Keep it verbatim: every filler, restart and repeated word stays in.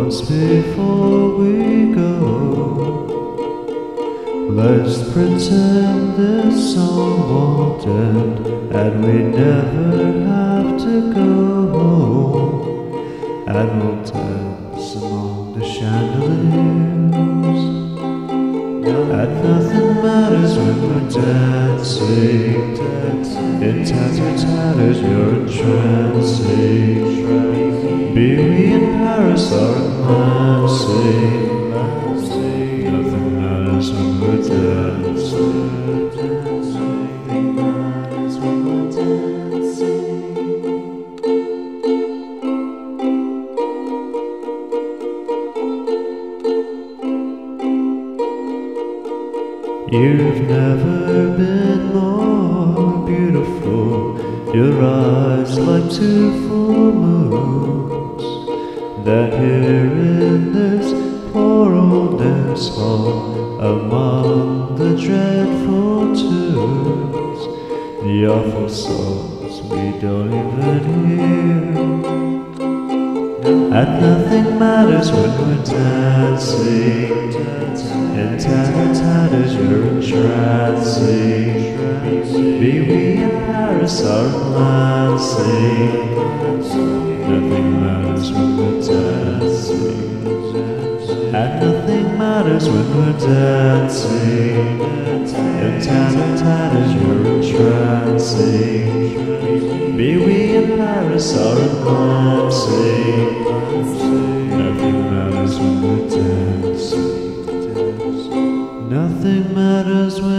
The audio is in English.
once before we go. Let's pretend this song won't end, and we never have to go home. And we'll dance among the chandeliers, and nothing matters when we're dancing. In tattered tatters you're entrancing. Be we in Paris or in Lansing, nothing matters when we're dancing. You've never been more beautiful, your eyes like two full moons, that here in this poor old dance hall, among the dreadful tunes, the awful songs we don't even hear. And nothing matters when we're dancing. In tattered tatters you're entrancing. Be we in Paris or in Lansing, nothing matters when we're dancing. And nothing matters when we're dancing. In tattered tatters you're entrancing. Be we in Paris or in Lansing, nothing matters when we're dancing. Nothing matters when